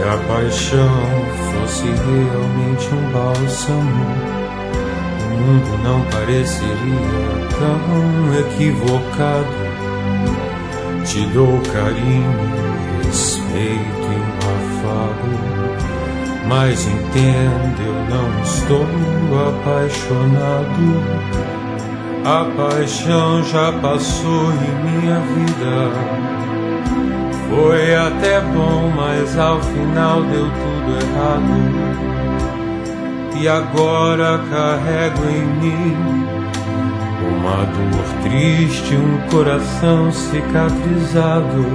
a paixão fosse realmente um bálsamo, o mundo não pareceria tão equivocado. Te dou carinho, respeito e um afago, mas entenda, eu não estou apaixonado. A paixão já passou em minha vida. Foi até bom, mas ao final deu tudo errado. E agora carrego em mim uma dor triste, um coração cicatrizado.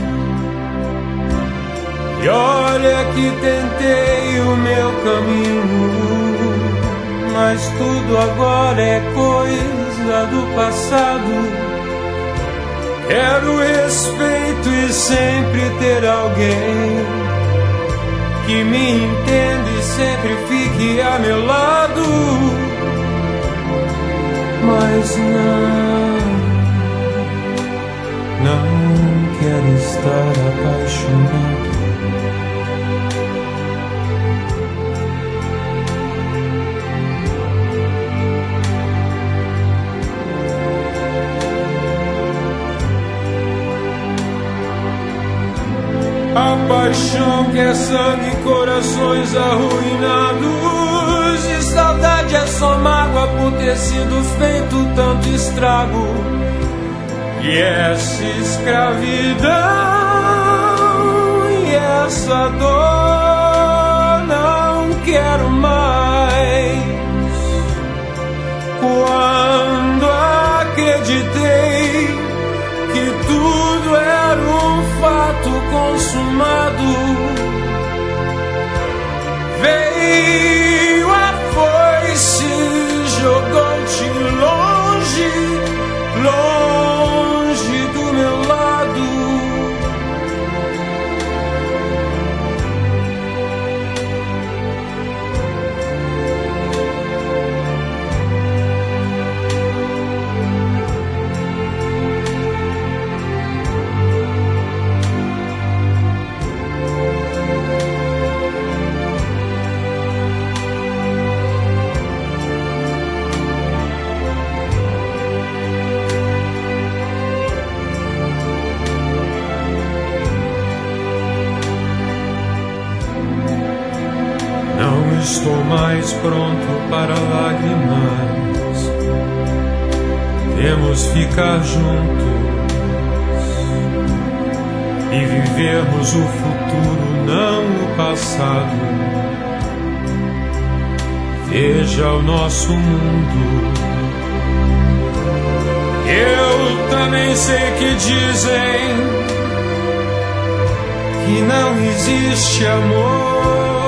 E olha que tentei o meu caminho, mas tudo agora é coisa do passado. Quero respeito e sempre ter alguém que me entenda e sempre fique a meu lado. Mas não quero estar apaixonado. A paixão que é sangue e corações arruinados, e saudade é só mágoa por ter sido feito tanto estrago. E essa escravidão e essa dor não quero mais. Quando acreditei que tudo era um fato consumado, veio a foice, jogou-te longe, longe do meu lado. Estou mais pronto para lágrimas. Temos ficar juntos e vivermos o futuro, não o passado. Veja o nosso mundo. Eu também sei que dizem que não existe amor,